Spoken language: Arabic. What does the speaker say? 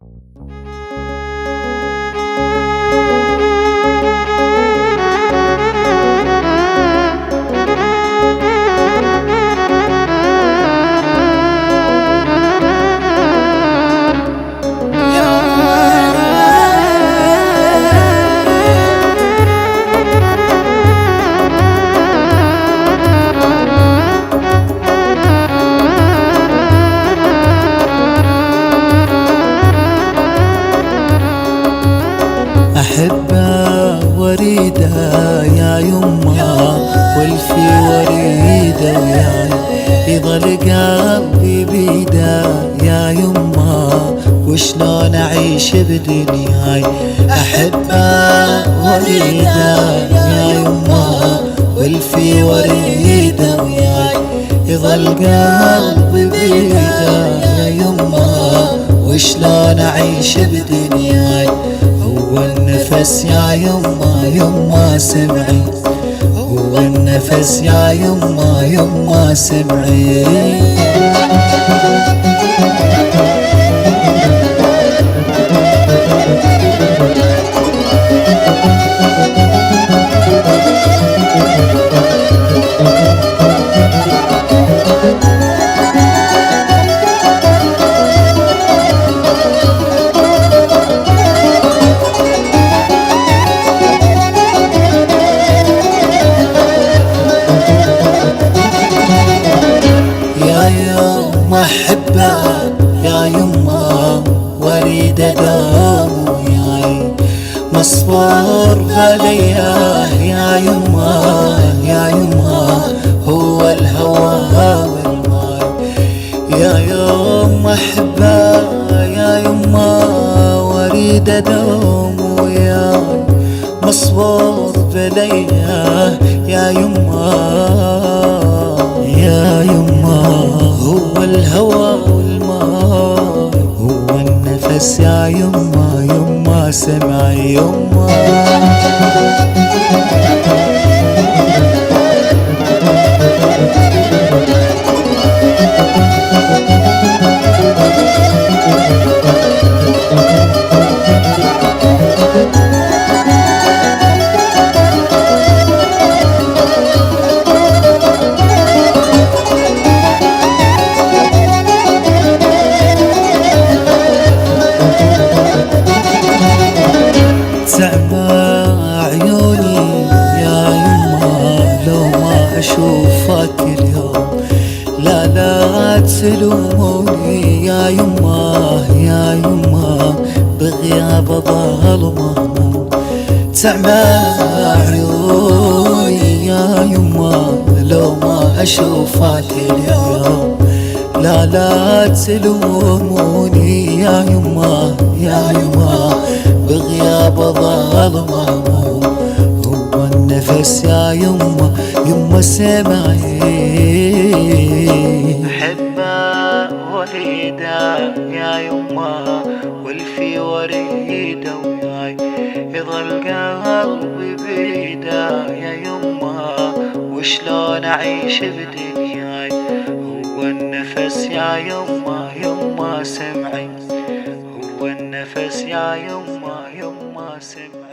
أحبه وريده يا يمه والفي وريده وياي يظل قلبي بيده يا يمه وشلون أعيش بدنياي. أحبه وريده يا يمه والفي وريده وياي يظل قلبي بيده يا يمه وشلون أعيش بدنياي. هو النفس يا يما يما سمعي، هو النفس يا يما يما سمعي. أحبه يا يما واريد ادام وياي مصبور عليا يا يما يا يما هو الهوى والماي. يا يما أحبه يا يما واريد ادام وياي مصبور عليا يا يما يا يما هو الهوى والماء هو النفس يا يما يما سمعي يما. تعمى عيوني يا يما لو ما أشوفك اليوم، لا لا تلوموني يا يما يا يما بغياب ظل مهموم. تعمى عيوني يا يما لو ما أشوفك اليوم، لا لا تلوموني يا يما يا يما بغياب ظل مهموم. هو النفس يا يما يما سمعي. أحبه وريده يا يما والفي وريده وياي يظل قلبي بيده يا يما وشلون أعيش بدنياي. هو النفس يا يما يما سمعي، هو النفس يا يما يما سمعي.